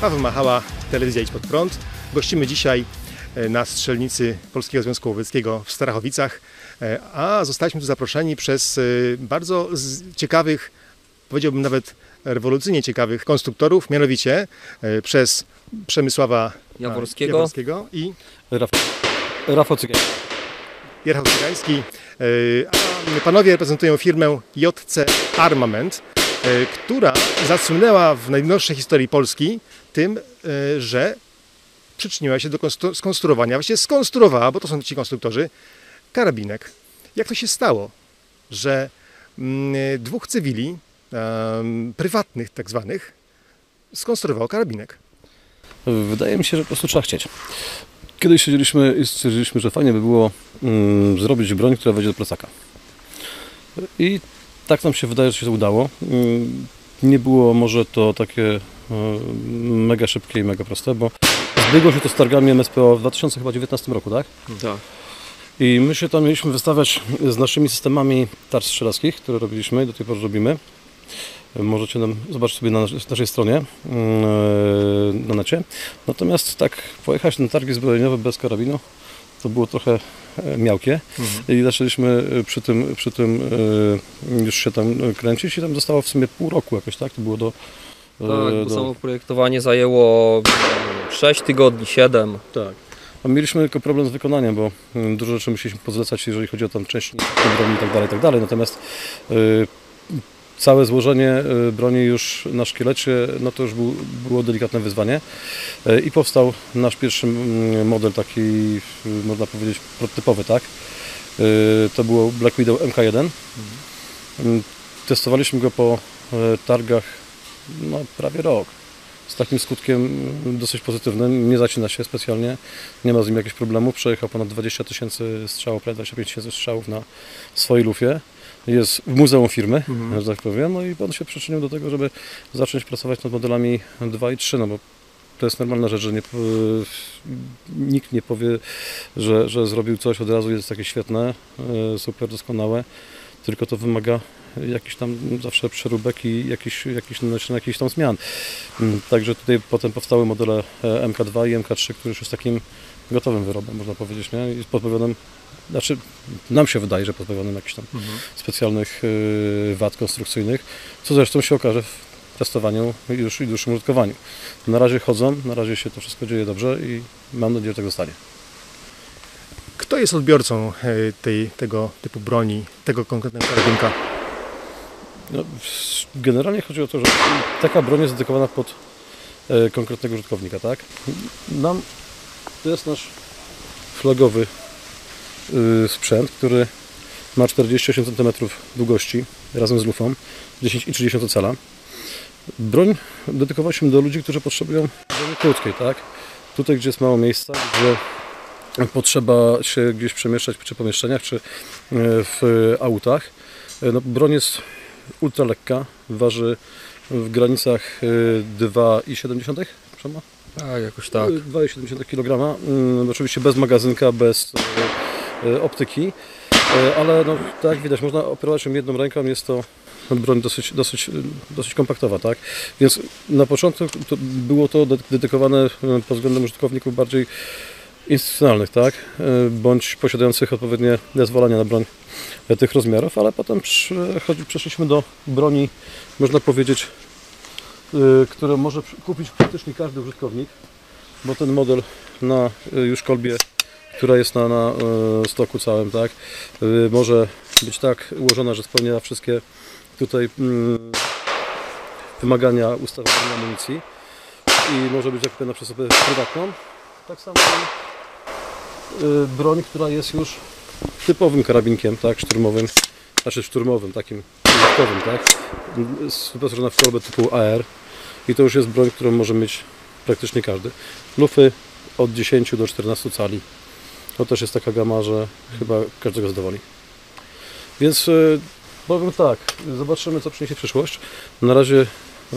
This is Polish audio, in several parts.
Paweł Machała, Telewizja Idź Pod Prąd. Gościmy dzisiaj na strzelnicy Polskiego Związku Łowieckiego w Starachowicach, a zostaliśmy tu zaproszeni przez bardzo ciekawych, powiedziałbym nawet rewolucyjnie ciekawych konstruktorów, mianowicie przez Przemysława Jaworskiego i Rafał Cygański. Jarosław Cygański. A panowie reprezentują firmę JC Armament, która zasłynęła w najnowszej historii Polski tym, że przyczyniła się do skonstruowania, właściwie skonstruowała, bo to są ci konstruktorzy, karabinek. Jak to się stało, że dwóch cywili, prywatnych tak zwanych, skonstruowało karabinek? Wydaje mi się, że po prostu trzeba chcieć. Kiedyś siedzieliśmy i stwierdziliśmy, że fajnie by było zrobić broń, która wejdzie do plecaka. I tak nam się wydaje, że się to udało. Nie było może to takie mega szybkie i mega proste, bo zbiegło się to z targami MSPO w 2019 roku, tak? Tak. I my się tam mieliśmy wystawiać z naszymi systemami tarcz strzelackich, które robiliśmy i do tej pory robimy. Możecie nam zobaczyć sobie na naszej stronie na necie. Natomiast tak pojechać na targi zbrojeniowe bez karabinu to było trochę miałkie i zaczęliśmy przy tym już się tam kręcić i tam zostało w sumie pół roku jakoś, tak? To było bo samo projektowanie zajęło 6 tygodni, 7. Tak. A mieliśmy tylko problem z wykonaniem, bo dużo rzeczy musieliśmy pozlecać, jeżeli chodzi o tam części broni i tak dalej. Natomiast całe złożenie broni już na szkielecie, no to już było delikatne wyzwanie i powstał nasz pierwszy model taki, można powiedzieć, prototypowy, tak? To było Black Widow MK1. Testowaliśmy go po targach no, prawie rok. Z takim skutkiem dosyć pozytywnym, nie zacina się specjalnie, nie ma z nim jakichś problemów. Przejechał ponad 20 000 strzałów, prawie 25 000 strzałów na swojej lufie. Jest w muzeum firmy, że tak powiem, no i on się przyczynił do tego, żeby zacząć pracować nad modelami 2 i 3, no bo to jest normalna rzecz, że nikt nie powie, że zrobił coś od razu, jest takie świetne, super doskonałe, tylko to wymaga jakichś tam zawsze przeróbek i jakichś tam zmian. Także tutaj potem powstały modele MK2 i MK3, które już jest takim gotowym wyrobem, można powiedzieć, nie? I pozbawionym, znaczy nam się wydaje, że pozbawionym jakichś tam specjalnych wad konstrukcyjnych, co zresztą się okaże w testowaniu już i dłuższym użytkowaniu. Na razie chodzą, na razie się to wszystko dzieje dobrze i mam nadzieję, że tak zostanie. Kto jest odbiorcą tego typu broni, tego konkretnego karabinka? No, generalnie chodzi o to, że taka broń jest dedykowana pod konkretnego użytkownika, tak? To jest nasz flagowy sprzęt, który ma 48 cm długości razem z lufą, 10,3 cala. Broń dedykowaliśmy do ludzi, którzy potrzebują broni krótkiej, tak? Tutaj, gdzie jest mało miejsca, gdzie potrzeba się gdzieś przemieszczać przy pomieszczeniach, czy w autach. No, broń jest ultra lekka, waży w granicach 2,7 Przemo? Tak, jakoś tak. 2,7 kg, oczywiście bez magazynka, bez optyki, ale no, tak jak widać, można operować ją jedną ręką, jest to broń dosyć kompaktowa, tak? Więc na początku było to dedykowane pod względem użytkowników bardziej instytucjonalnych, tak? Bądź posiadających odpowiednie zezwolenia na broń tych rozmiarów, ale potem przeszliśmy do broni, można powiedzieć, które może kupić praktycznie każdy użytkownik, bo ten model na już kolbie, która jest na stoku całym, tak, może być tak ułożona, że spełnia wszystkie tutaj wymagania ustawowe amunicji i może być zakupana przez osobę prywatną. Tak samo broń, która jest już typowym karabinkiem, tak, szturmowym, znaczy szturmowym, takim użytkowym, tak, wyposażona w kolbę typu AR i to już jest broń, którą może mieć praktycznie każdy. Lufy od 10 do 14 cali. To też jest taka gama, że chyba każdego zadowoli. Więc powiem tak, zobaczymy, co przyniesie przyszłość. Na razie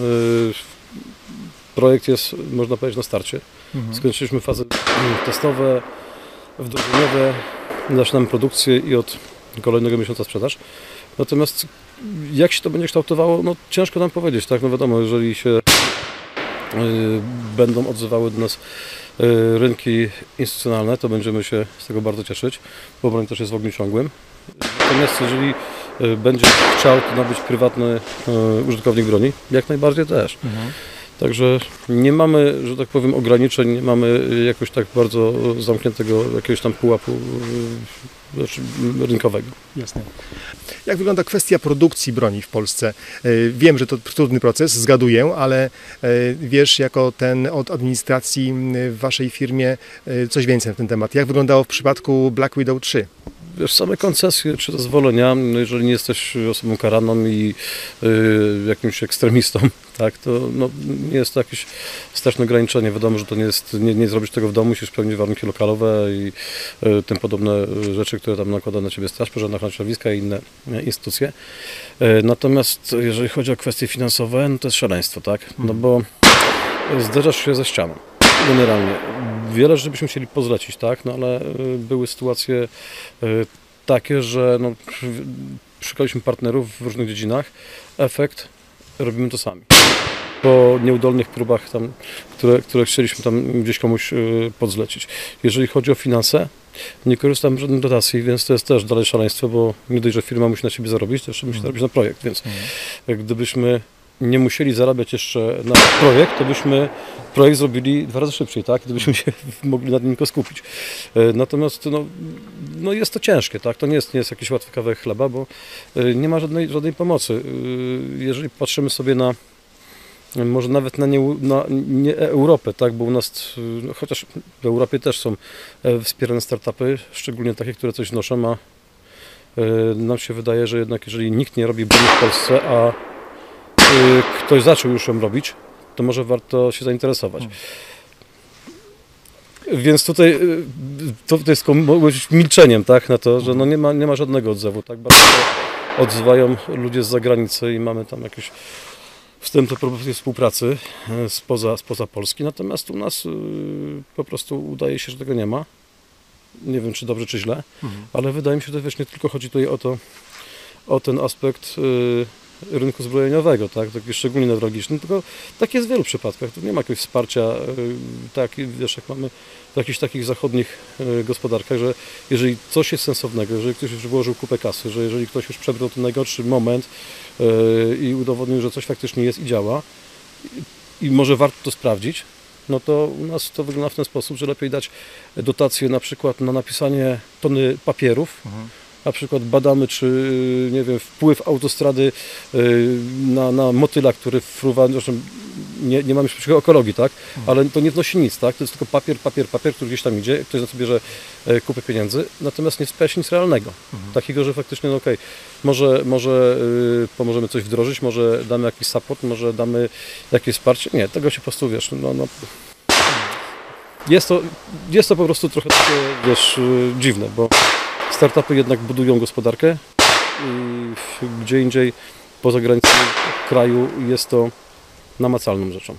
projekt jest, można powiedzieć, na starcie. Skończyliśmy fazy testowe, wdrożeniowe, zaczynamy produkcję i od kolejnego miesiąca sprzedaż. Natomiast jak się to będzie kształtowało, no ciężko nam powiedzieć, tak? No wiadomo, jeżeli się będą odzywały do nas rynki instytucjonalne, to będziemy się z tego bardzo cieszyć, bo broń też jest w ogniu ciągłym. Natomiast jeżeli będzie chciał to nabyć prywatny użytkownik broni, jak najbardziej też. Także nie mamy, że tak powiem, ograniczeń, nie mamy jakoś tak bardzo zamkniętego jakiegoś tam pułapu rynkowego. Jasne. Jak wygląda kwestia produkcji broni w Polsce? Wiem, że to trudny proces, zgaduję, ale wiesz jako ten od administracji w waszej firmie coś więcej na ten temat. Jak wyglądało w przypadku Black Widow 3? Wiesz, same koncesje czy zezwolenia, no jeżeli nie jesteś osobą karaną i jakimś ekstremistą, tak, to no, nie jest to jakieś straszne ograniczenie. Wiadomo, że to nie zrobisz tego w domu, musisz spełnić warunki lokalowe i tym podobne rzeczy, które tam nakłada na ciebie Straż Pożarna, Ochrona Środowiska i inne instytucje. Natomiast jeżeli chodzi o kwestie finansowe, no to jest szaleństwo, tak, no bo zderzasz się ze ścianą. Generalnie. Wiele rzeczy byśmy chcieli pozlecić, tak? No ale były sytuacje takie, że no, szukaliśmy partnerów w różnych dziedzinach. Efekt robimy to sami. Po nieudolnych próbach, tam, które chcieliśmy tam gdzieś komuś podzlecić. Jeżeli chodzi o finanse, nie korzystam z żadnej dotacji, więc to jest też dalej szaleństwo, bo nie dość, że firma musi na siebie zarobić, to jeszcze musi zarobić na projekt, więc gdybyśmy nie musieli zarabiać jeszcze na projekt, to byśmy projekt zrobili 2 razy szybciej, tak? Gdybyśmy się mogli nad nim tylko skupić. Natomiast no jest to ciężkie, tak? To nie jest jakiś łatwy kawałek chleba, bo nie ma żadnej pomocy. Jeżeli patrzymy sobie na może nawet nie Europę, tak? Bo u nas, chociaż w Europie też są wspierane startupy, szczególnie takie, które coś wnoszą, a nam się wydaje, że jednak jeżeli nikt nie robi broni w Polsce, a ktoś zaczął już ją robić, to może warto się zainteresować. Więc tutaj to jest milczeniem, tak, na to, że no nie ma żadnego odzewu. Tak bardzo odzywają ludzie z zagranicy i mamy tam jakieś wstępne propozycje współpracy spoza Polski. Natomiast u nas po prostu udaje się, że tego nie ma. Nie wiem, czy dobrze, czy źle, ale wydaje mi się, że nie tylko chodzi tutaj o ten aspekt rynku zbrojeniowego, tak, taki szczególnie newralgiczny, tylko tak jest w wielu przypadkach. Tu nie ma jakiegoś wsparcia, tak, wiesz, jak mamy w jakichś takich zachodnich gospodarkach, że jeżeli coś jest sensownego, jeżeli ktoś już włożył kupę kasy, że jeżeli ktoś już przebrnął ten najgorszy moment i udowodnił, że coś faktycznie jest i działa i może warto to sprawdzić, no to u nas to wygląda w ten sposób, że lepiej dać dotację na przykład na napisanie tony papierów, na przykład badamy, czy nie wiem, wpływ autostrady na motyla, który fruwa, zresztą nie mamy przeciwko ekologii, tak? Ale to nie wnosi nic, tak? To jest tylko papier, który gdzieś tam idzie, ktoś na to bierze kupę pieniędzy, natomiast nie sprawia się nic realnego. Takiego, że faktycznie, no okej, może pomożemy coś wdrożyć, może damy jakiś support, może damy jakieś wsparcie. Nie, tego się po prostu, wiesz, jest to po prostu trochę takie, wiesz, dziwne, bo startupy jednak budują gospodarkę i gdzie indziej poza granicami kraju jest to namacalną rzeczą.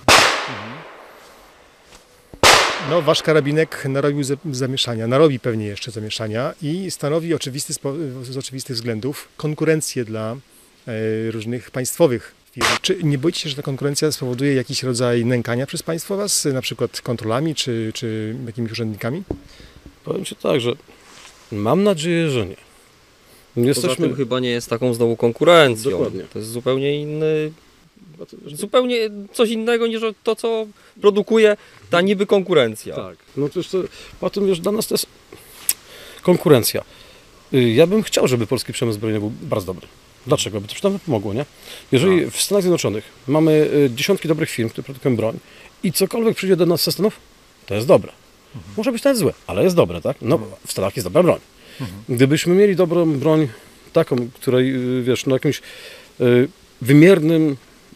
No, wasz karabinek narobił zamieszania, narobi pewnie jeszcze zamieszania i stanowi z oczywistych względów konkurencję dla różnych państwowych firm. Czy nie boicie się, że ta konkurencja spowoduje jakiś rodzaj nękania przez państwo was, na przykład kontrolami czy jakimiś urzędnikami? Powiem Ci tak, że mam nadzieję, że nie. Poza tym chyba nie jest taką znowu konkurencją. Dokładnie. To jest zupełnie coś innego niż to, co produkuje ta niby konkurencja. Tak. No to już potem wiesz, dla nas to jest konkurencja. Ja bym chciał, żeby polski przemysł zbrojeniowym był bardzo dobry. Dlaczego? Bo to przynajmniej pomogło, nie? Jeżeli w Stanach Zjednoczonych mamy dziesiątki dobrych firm, które produkują broń i cokolwiek przyjdzie do nas ze Stanów, to jest dobre. Może być nawet złe, ale jest dobre, tak? No, w Stanach jest dobra broń. Gdybyśmy mieli dobrą broń, taką, której, wiesz, no jakimś wymiernym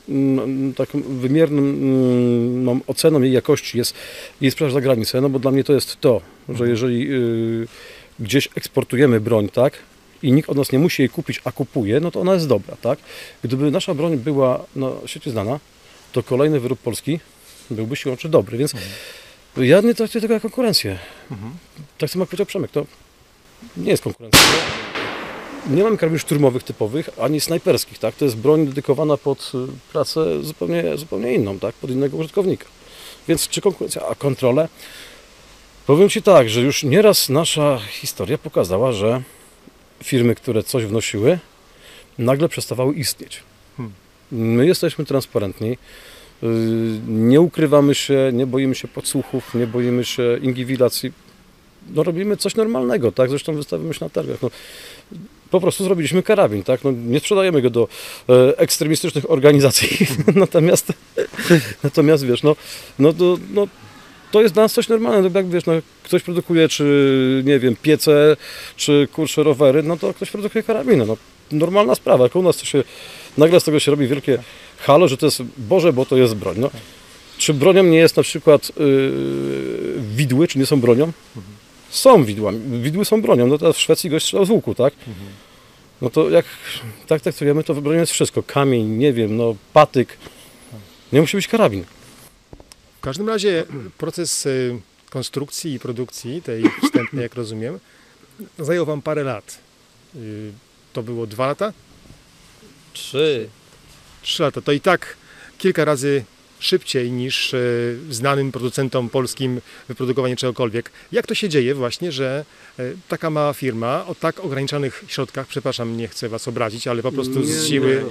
oceną jej jakości jest sprzedaż za granicę, no bo dla mnie to jest to, że jeżeli gdzieś eksportujemy broń, tak, i nikt od nas nie musi jej kupić, a kupuje, no to ona jest dobra, tak? Gdyby nasza broń była na świecie znana, to kolejny wyrób polski byłby siłą rzeczy dobry, więc ja nie traktuję tego jak konkurencję. Tak samo jak powiedział Przemek, to nie jest konkurencja. nie mamy karabinów szturmowych typowych, ani snajperskich, tak? To jest broń dedykowana pod pracę zupełnie inną, tak? Pod innego użytkownika. Więc czy konkurencja, a kontrolę? Powiem Ci tak, że już nieraz nasza historia pokazała, że firmy, które coś wnosiły, nagle przestawały istnieć. My jesteśmy transparentni, nie ukrywamy się, nie boimy się podsłuchów, nie boimy się inwigilacji. No, robimy coś normalnego, tak? Zresztą wystawimy się na targach. No, po prostu zrobiliśmy karabin, tak? No, nie sprzedajemy go do ekstremistycznych organizacji, natomiast wiesz, to jest dla nas coś normalnego, jak wiesz, no, ktoś produkuje, czy nie wiem, piece, czy kurczę rowery, no to ktoś produkuje karabiny, no normalna sprawa, jak u nas to się, nagle z tego się robi wielkie halo, że to jest, Boże, bo to jest broń, no. Czy bronią nie jest na przykład widły, czy nie są bronią? Są widłami, widły są bronią, no teraz w Szwecji gość strzelał z łuku, tak? No to jak tak traktujemy, to bronią jest wszystko, kamień, nie wiem, no patyk, nie musi być karabin. W każdym razie proces konstrukcji i produkcji tej wstępnej, jak rozumiem, zajął Wam parę lat. To było 2 lata? 3. 3 lata. To i tak kilka razy szybciej niż znanym producentom polskim wyprodukowanie czegokolwiek. Jak to się dzieje właśnie, że taka mała firma o tak ograniczonych środkach, przepraszam, nie chcę Was obrazić, ale po prostu z siły,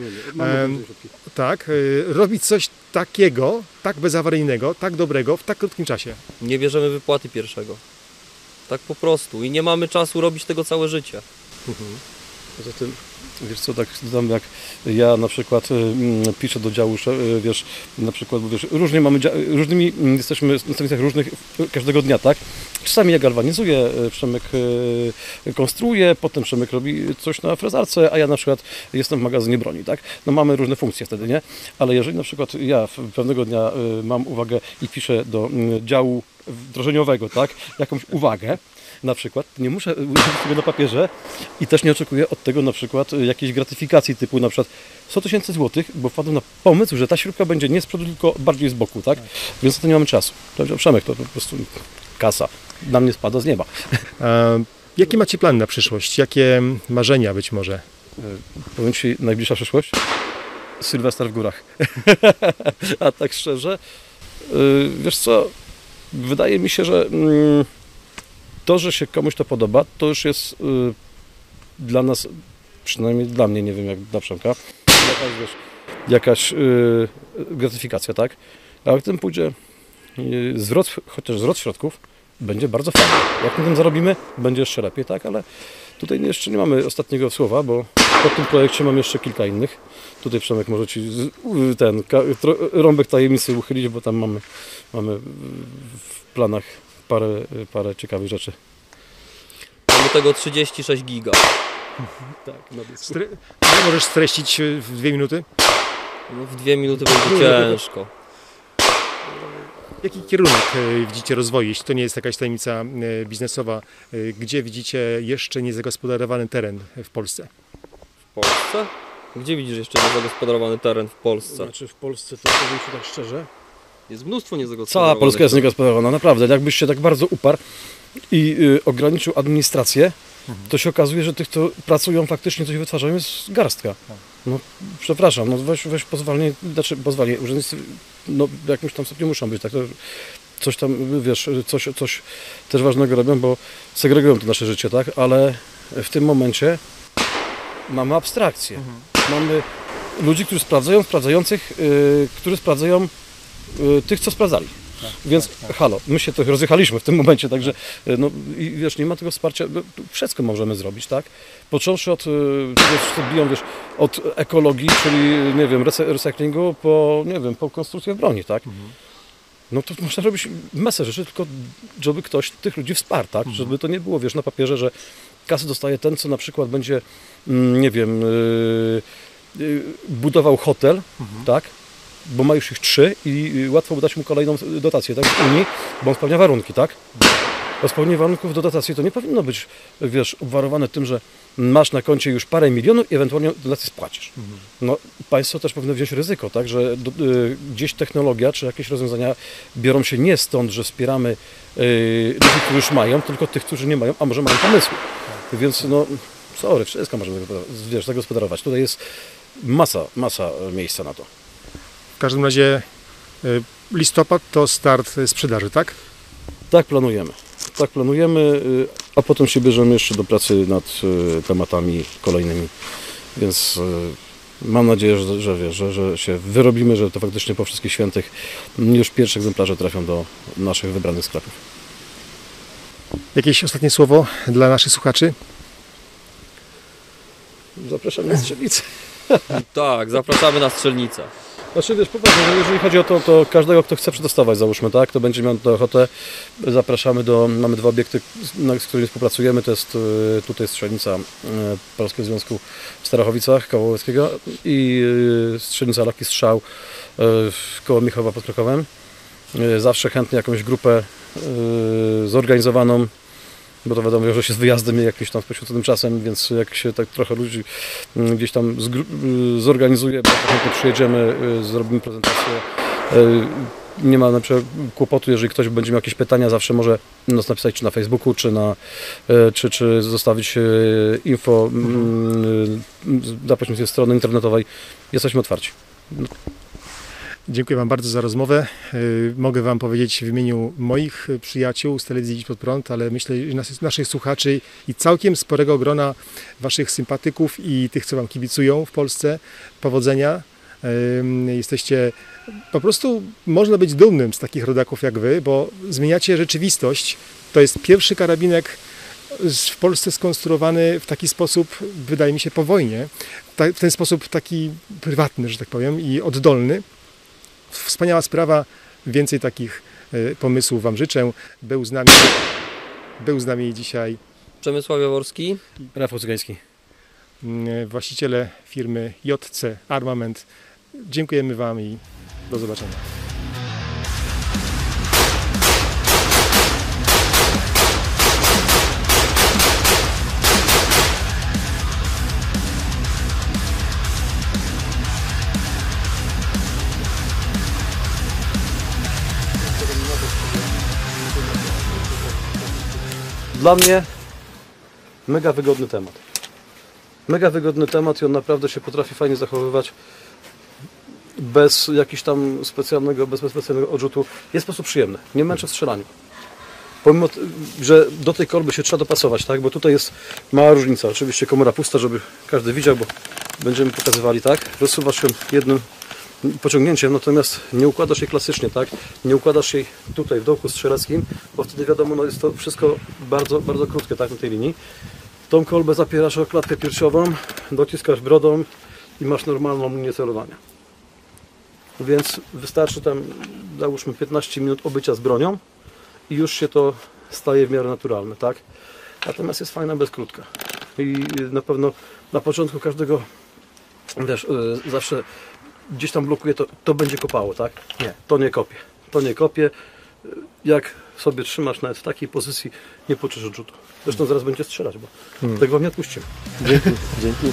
robi coś takiego, tak bezawaryjnego, tak dobrego w tak krótkim czasie? Nie bierzemy wypłaty pierwszego. Tak po prostu. I nie mamy czasu robić tego całe życie. Poza tym, wiesz co, tak tam jak ja na przykład piszę do działu, wiesz, na przykład, wiesz, różnymi jesteśmy na stanowiskach różnych każdego dnia, tak? Czasami ja galwanizuję, Przemek konstruuje, potem Przemek robi coś na frezarce, a ja na przykład jestem w magazynie broni, tak? No mamy różne funkcje wtedy, nie? Ale jeżeli na przykład ja pewnego dnia mam uwagę i piszę do działu wdrożeniowego, tak? Jakąś uwagę, na przykład, nie muszę użyć tego na papierze i też nie oczekuję od tego na przykład jakiejś gratyfikacji typu na przykład 100 000 złotych, bo wpadłem na pomysł, że ta śrubka będzie nie z przodu, tylko bardziej z boku, tak? Więc na to nie mamy czasu. Przemek, to po prostu kasa na mnie spada z nieba. Jakie macie plany na przyszłość? Jakie marzenia być może? Powiem Ci, najbliższa przyszłość? Sylwester w górach. A tak szczerze, wiesz co, wydaje mi się, że to, że się komuś to podoba, to już jest dla nas, przynajmniej dla mnie, nie wiem jak dla Przemka, jakaś gratyfikacja, tak? A jak tym pójdzie chociaż zwrot środków, będzie bardzo fajnie. Jak na tym zarobimy, będzie jeszcze lepiej, tak? Ale tutaj jeszcze nie mamy ostatniego słowa, bo po tym projekcie mam jeszcze kilka innych. Tutaj Przemek może Ci rąbek tajemnicy uchylić, bo tam mamy w planach parę ciekawych rzeczy. Mamy tego 36 giga. Tak, Możesz streścić w 2 minuty? No, w 2 minuty będzie ciężko. Jaki kierunek widzicie rozwoju, jeśli to nie jest jakaś tajemnica biznesowa? Gdzie widzicie jeszcze niezagospodarowany teren w Polsce? W Polsce? Gdzie widzisz jeszcze niezagospodarowany teren w Polsce? Znaczy w Polsce, to powiem Ci tak szczerze, jest mnóstwo niezagospodarowanych. Cała Polska jest niegospodarowana, naprawdę. Jakbyś się tak bardzo uparł i ograniczył administrację, to się okazuje, że tych, co pracują, faktycznie coś wytwarzają, jest garstka. No przepraszam, no weź pozwolenie, urzędnicy, no w jakimś tam stopniu muszą być, tak, coś tam, wiesz, coś też ważnego robią, bo segregują to nasze życie, tak, ale w tym momencie mamy abstrakcję. Mamy ludzi, którzy sprawdzających, którzy sprawdzają tych, co sprawdzali. Więc halo, my się trochę rozjechaliśmy w tym momencie, także no i wiesz, nie ma tego wsparcia, wszystko możemy zrobić, tak? Począwszy od tego, co biją, wiesz, od ekologii, czyli nie wiem, recyklingu, po konstrukcję broni, tak? No to można robić masę rzeczy, tylko żeby ktoś tych ludzi wsparł, tak? Żeby to nie było, wiesz, na papierze, że kasę dostaje ten, co na przykład będzie, nie wiem, budował hotel, tak? Bo ma już ich 3 i łatwo dać mu kolejną dotację, tak, z Unii, bo on spełnia warunki, tak? O spełnienie warunków do dotacji to nie powinno być, wiesz, obwarowane tym, że masz na koncie już parę milionów i ewentualnie dotację spłacisz. No, państwo też powinno wziąć ryzyko, tak, że gdzieś technologia czy jakieś rozwiązania biorą się nie stąd, że wspieramy ludzi, którzy już mają, tylko tych, którzy nie mają, a może mają pomysły. Więc no, Sorry, wszystko możemy zagospodarować. Tutaj jest masa miejsca na to. W każdym razie listopad to start sprzedaży, tak? Tak planujemy, a potem się bierzemy jeszcze do pracy nad tematami kolejnymi, więc mam nadzieję, że się wyrobimy, że to faktycznie po wszystkich świętych już pierwsze egzemplarze trafią do naszych wybranych sklepów. Jakieś ostatnie słowo dla naszych słuchaczy? Zapraszam na strzelnicę. Tak, zapraszamy na strzelnicę. Znaczy wiesz, poważnie, jeżeli chodzi o to każdego, kto chce przetestować, załóżmy, tak, to będzie miał na to ochotę. Zapraszamy mamy 2 obiekty, z którymi współpracujemy, to jest tutaj strzelnica Polskiego Związku w Starachowicach, koło Łódzkiego i strzelnica Lucky Strzał koło Michowa pod Krakowem. Zawsze chętnie jakąś grupę zorganizowaną, bo to wiadomo, że się z wyjazdem jakimś tam poświęconym czasem, więc jak się tak trochę ludzi gdzieś tam zorganizuje, bo chętnie przyjedziemy, zrobimy prezentację. Nie ma na przykład kłopotu, jeżeli ktoś będzie miał jakieś pytania, zawsze może nas napisać czy na Facebooku, czy zostawić info na pośrednictwie strony internetowej. Jesteśmy otwarci. Dziękuję Wam bardzo za rozmowę. Mogę Wam powiedzieć w imieniu moich przyjaciół z telewizji Dziś Pod Prąd, ale myślę, że naszych słuchaczy i całkiem sporego grona Waszych sympatyków i tych, co Wam kibicują w Polsce, powodzenia. Jesteście po prostu, można być dumnym z takich rodaków jak Wy, bo zmieniacie rzeczywistość. To jest pierwszy karabinek w Polsce skonstruowany w taki sposób, wydaje mi się, po wojnie. W ten sposób taki prywatny, że tak powiem, i oddolny. Wspaniała sprawa, więcej takich pomysłów Wam życzę. Był z nami dzisiaj Przemysław Jaworski. Rafał Cygański. Właściciele firmy JC Armament. Dziękujemy Wam i do zobaczenia. Dla mnie mega wygodny temat. Mega wygodny temat i on naprawdę się potrafi fajnie zachowywać bez jakiegoś tam specjalnego odrzutu. Jest po prostu przyjemny. Nie męczę w strzelaniu. Pomimo, że do tej kolby się trzeba dopasować, tak? Bo tutaj jest mała różnica. Oczywiście komora pusta, żeby każdy widział, bo będziemy pokazywali, tak? Rozsuwasz ją jednym pociągnięciem, natomiast nie układasz jej klasycznie, tak? Nie układasz jej tutaj w dołku strzeleckim, bo wtedy wiadomo, no jest to wszystko bardzo, bardzo krótkie, tak? Na tej linii. Tą kolbę zapierasz o klatkę piersiową, dociskasz brodą i masz normalną linię celowania. Więc wystarczy tam, załóżmy, 15 minut obycia z bronią i już się to staje w miarę naturalne, tak? Natomiast jest fajna bezkrótka. I na pewno na początku każdego, wiesz, zawsze gdzieś tam blokuje, to będzie kopało, tak? Nie, to nie kopie. To nie kopie. Jak sobie trzymasz nawet w takiej pozycji, nie poczujesz odrzutu. Zresztą zaraz będzie strzelać, bo tego Wam nie odpuścimy. Dzięki. Dzięki.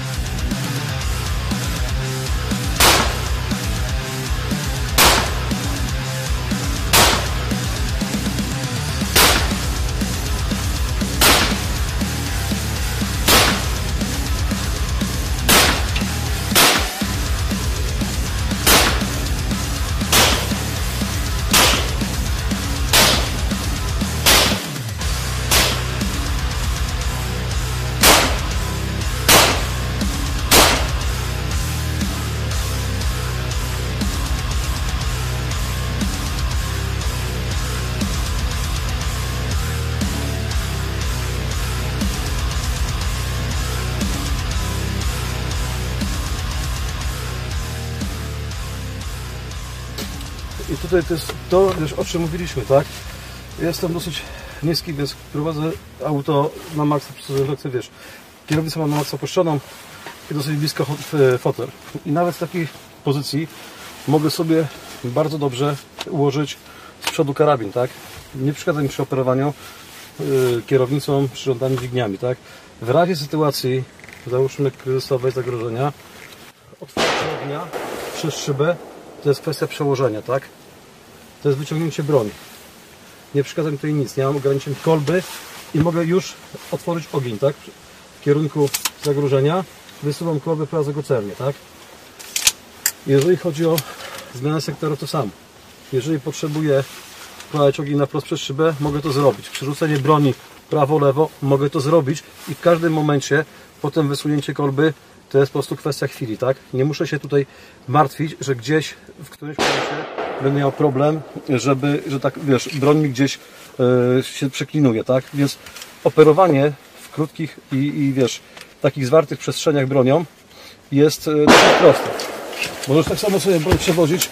I tutaj to jest to, już o czym mówiliśmy, tak? Jestem dosyć niski, więc prowadzę auto na maksa, że wiesz, kierownicę mam na maksa opuszczoną i dosyć blisko fotel. I nawet w takiej pozycji mogę sobie bardzo dobrze ułożyć z przodu karabin, tak? Nie przeszkadza mi przy operowaniu kierownicą, przyrządami, dźwigniami, tak? W razie sytuacji, załóżmy kryzysowej, zagrożenia, otwarcie ognia przez szybę to jest kwestia przełożenia, tak? To jest wyciągnięcie broni. Nie przeszkadza mi tutaj nic, nie mam ograniczeń kolby i mogę już otworzyć ogień, tak? kierunku zagrożenia, wysuwam kolbę prazogocernie, tak? Jeżeli chodzi o zmianę sektora, to samo. Jeżeli potrzebuję wkładać ogień na wprost przez szybę, mogę to zrobić. Przerzucenie broni prawo-lewo, mogę to zrobić i w każdym momencie potem wysunięcie kolby to jest po prostu kwestia chwili, tak? Nie muszę się tutaj martwić, że gdzieś w którymś momencie będę miał problem, że tak, wiesz, broń mi gdzieś się przeklinuje, tak? Więc operowanie w krótkich i wiesz, takich zwartych przestrzeniach bronią jest dosyć proste. Możesz tak samo sobie broń przewozić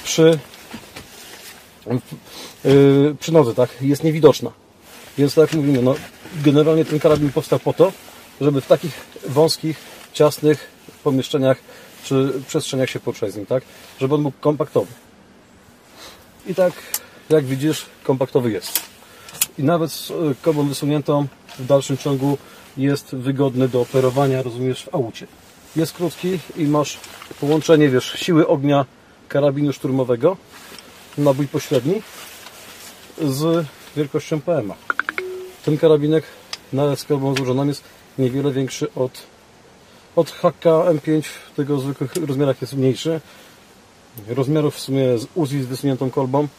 przy nodze, tak? Jest niewidoczna. Więc tak jak mówimy, no, generalnie ten karabin powstał po to, żeby w takich wąskich, ciasnych pomieszczeniach czy przestrzeniach się poruszać z nim, tak? Żeby on był kompaktowy. I tak, jak widzisz, kompaktowy jest. I nawet z kolbą wysuniętą w dalszym ciągu jest wygodny do operowania, rozumiesz, w aucie. Jest krótki i masz połączenie, wiesz, siły ognia karabinu szturmowego, nabój pośredni z wielkością PMA. Ten karabinek nawet z kolbą złożoną jest niewiele większy od HK M5, w tego zwykłych rozmiarach jest mniejszy. Rozmiarów w sumie z Uzi z wysuniętą kolbą,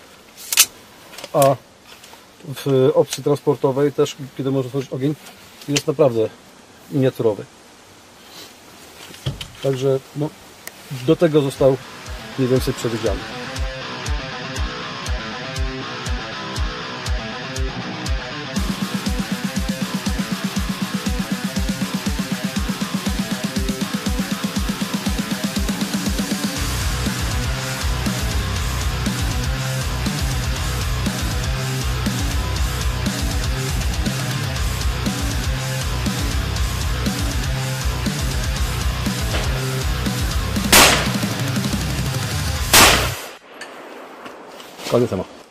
a w opcji transportowej też, kiedy można otworzyć ogień, jest naprawdę miniaturowy. Także no, do tego został mniej więcej przewidziany. Koniec temat.